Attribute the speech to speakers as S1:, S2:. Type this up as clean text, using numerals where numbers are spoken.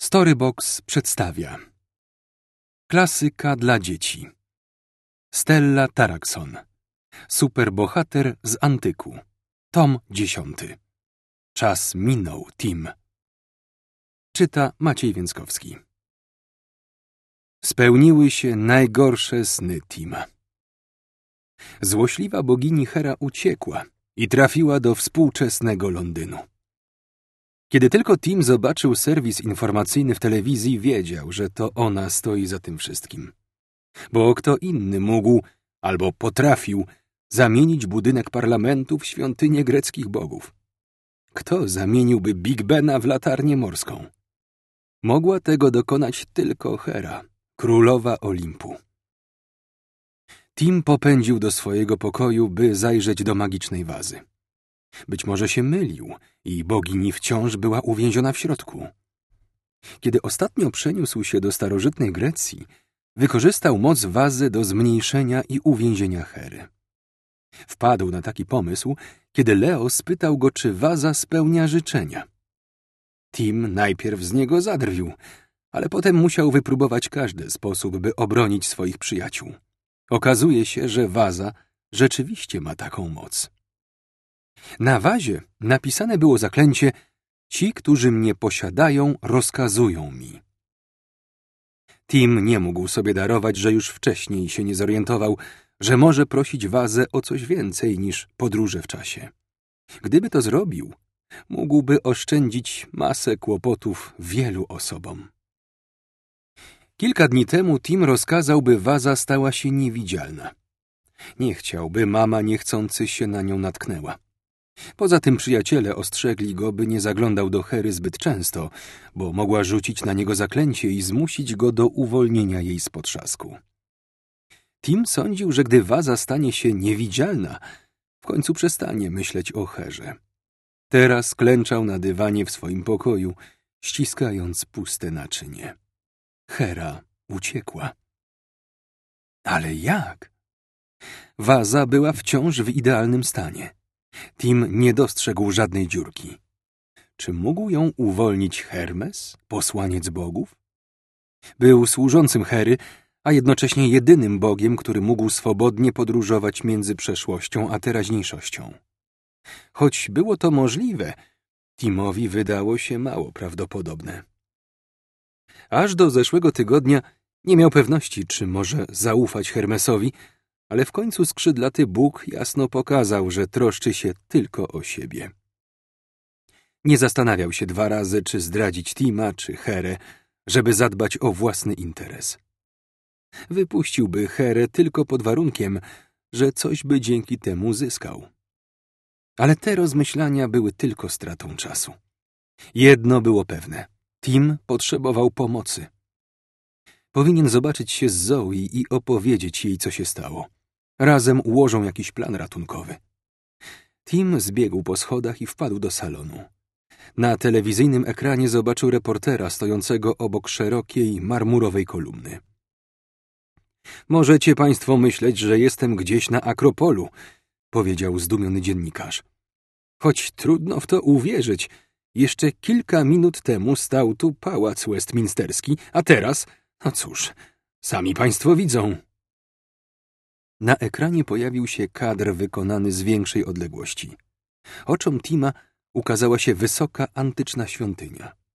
S1: Storybox przedstawia klasyka dla dzieci. Stella Tarakson. Superbohater z antyku. Tom 10. Czas minął, Tim. Czyta Maciej Więckowski. Spełniły się najgorsze sny Tima. Złośliwa bogini Hera uciekła i trafiła do współczesnego Londynu. Kiedy tylko Tim zobaczył serwis informacyjny w telewizji, wiedział, że to ona stoi za tym wszystkim. Bo kto inny mógł, albo potrafił, zamienić budynek parlamentu w świątynię greckich bogów? Kto zamieniłby Big Bena w latarnię morską? Mogła tego dokonać tylko Hera, królowa Olimpu. Tim popędził do swojego pokoju, by zajrzeć do magicznej wazy. Być może się mylił i bogini wciąż była uwięziona w środku. Kiedy ostatnio przeniósł się do starożytnej Grecji, wykorzystał moc wazy do zmniejszenia i uwięzienia Hery. Wpadł na taki pomysł, kiedy Leo spytał go, czy waza spełnia życzenia. Tim najpierw z niego zadrwił, ale potem musiał wypróbować każdy sposób, by obronić swoich przyjaciół. Okazuje się, że waza rzeczywiście ma taką moc. Na wazie napisane było zaklęcie: ci, którzy mnie posiadają, rozkazują mi. Tim nie mógł sobie darować, że już wcześniej się nie zorientował, że może prosić wazę o coś więcej niż podróże w czasie. Gdyby to zrobił, mógłby oszczędzić masę kłopotów wielu osobom. Kilka dni temu Tim rozkazał, by waza stała się niewidzialna. Nie chciał, by mama niechcący się na nią natknęła. Poza tym przyjaciele ostrzegli go, by nie zaglądał do Hery zbyt często, bo mogła rzucić na niego zaklęcie i zmusić go do uwolnienia jej z potrzasku. Tim sądził, że gdy waza stanie się niewidzialna, w końcu przestanie myśleć o Herze. Teraz klęczał na dywanie w swoim pokoju, ściskając puste naczynie. Hera uciekła. Ale jak? Waza była wciąż w idealnym stanie. Tim nie dostrzegł żadnej dziurki. Czy mógł ją uwolnić Hermes, posłaniec bogów? Był służącym Hery, a jednocześnie jedynym bogiem, który mógł swobodnie podróżować między przeszłością a teraźniejszością. Choć było to możliwe, Timowi wydało się mało prawdopodobne. Aż do zeszłego tygodnia nie miał pewności, czy może zaufać Hermesowi, ale w końcu skrzydlaty Bóg jasno pokazał, że troszczy się tylko o siebie. Nie zastanawiał się 2 razy, czy zdradzić Tima, czy Herę, żeby zadbać o własny interes. Wypuściłby Herę tylko pod warunkiem, że coś by dzięki temu zyskał. Ale te rozmyślania były tylko stratą czasu. Jedno było pewne. Tim potrzebował pomocy. Powinien zobaczyć się z Zoe i opowiedzieć jej, co się stało. Razem ułożą jakiś plan ratunkowy. Tim zbiegł po schodach i wpadł do salonu. Na telewizyjnym ekranie zobaczył reportera stojącego obok szerokiej, marmurowej kolumny. Możecie państwo myśleć, że jestem gdzieś na Akropolu, powiedział zdumiony dziennikarz. Choć trudno w to uwierzyć, jeszcze kilka minut temu stał tu pałac westminsterski, a teraz, no cóż, sami państwo widzą. Na ekranie pojawił się kadr wykonany z większej odległości. Oczom Tima ukazała się wysoka, antyczna świątynia.